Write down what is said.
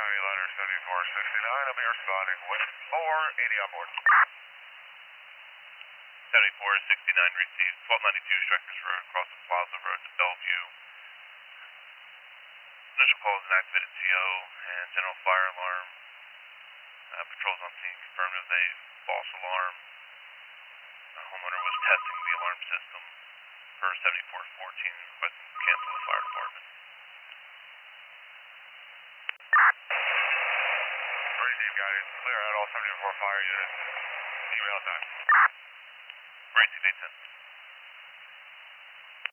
County Letter 7469, I'm responding with 480 on board. 7469 received 1292 Strikers Road, across the Plaza Road to Bellevue. Initial call is an activated CO and general fire alarm. Patrols on scene confirmed it was a false alarm. The homeowner was testing the alarm system for 7414, requesting to cancel the fire department. Receive guidance, clear out all 74 fire units. Email time. Received 810.